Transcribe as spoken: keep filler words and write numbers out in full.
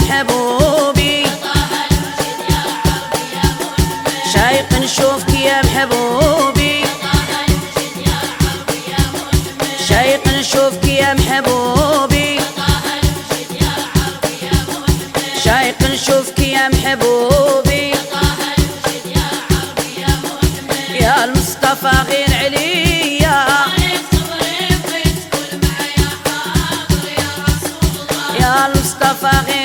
محبوبي شايق نشوفك يا محبوبي شايق نشوفك يا محبوبي شايق نشوفك يا محبوبي يا المصطفى غير عليا يا المصطفى غير